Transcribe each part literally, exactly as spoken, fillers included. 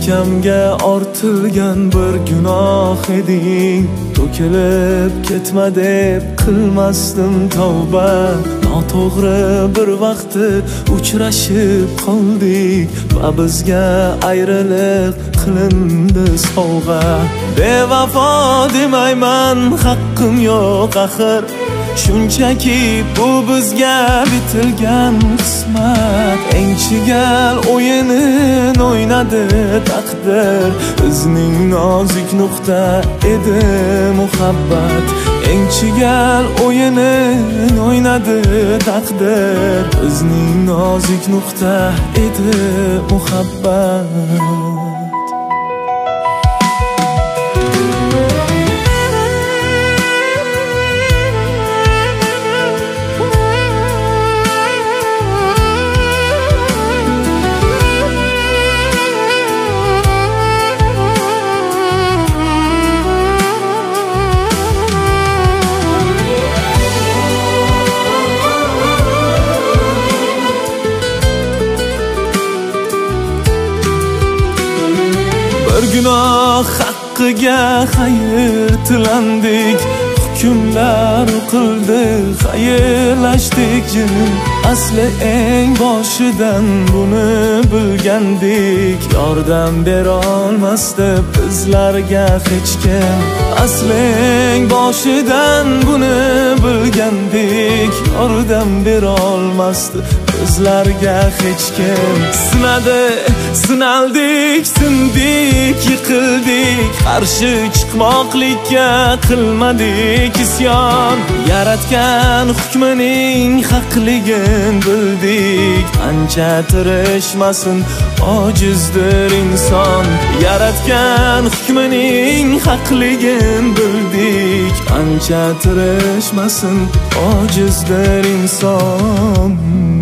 yelkamga ortilgan bir gunoh eding. To'kilib ketma deb qilmasdim tavba. Noto'g'ri bir vaqti uchrashib qoldik va bizga ayriliq qilindi sovg'a. Bevafo demayman, haqqim yo'q axir. Shunchaki bu bizga bitilgan qismat. Eng chigal o'yinin o'ynadi taqdir. Bizning nozik nuqta edi muhabbat. Eng chigal o'yinin o'ynadi taqdir. Bizning nozik nuqta edi muhabbat. Bir gunoh haqqiga xayr tilandik. Hukmlar o'qildi, xayrlashdik jin. Asli eng boshidan buni bilgandik. Yordam bera olmasdi bizlarga hech kim. Asli eng boshidan buni bilgandik. Yordam bera olmasdi bizlarga hech kim. Sinadi, sinaldik, sindik, yiqildik. Qarshi chiqmoqlikka qilmadik isyon. Yaratgan hukmining haqligin bildik. Ancha tirishmasin, ojizdir inson. Yaratgan hukmining haqligin bildik. Ancha tirishmasin, ojizdir inson.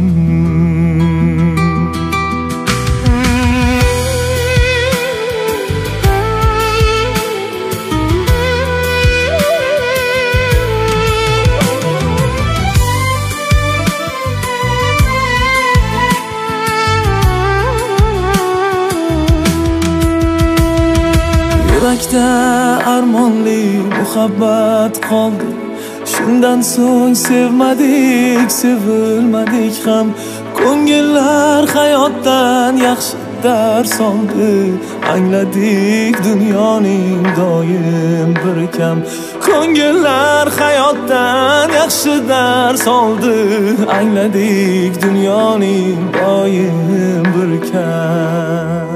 Yurakda armonli muhabbat qoldi. Shundan so'ng sevmadik, sevilmadik ham. Ko'ngillar hayotdan yaxshi dars oldi. Angladik dunyoning doim bir kam. Ko'ngillar hayotdan yaxshi dars oldi. Angladik dunyoning doim bir kam.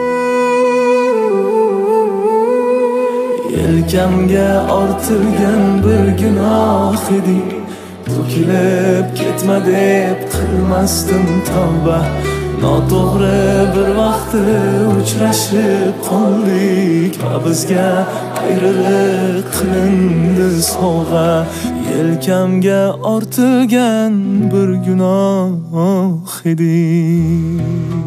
Yelkamga ortilgan bir gunoh eding. To'kilib ketma deb qilmasdim tavba. Noto'g'ri bir vaqti uchrashib qoldik va bizga ayriliq qilindi sovg'a. Yelkamga ortilgan bir gunoh eding.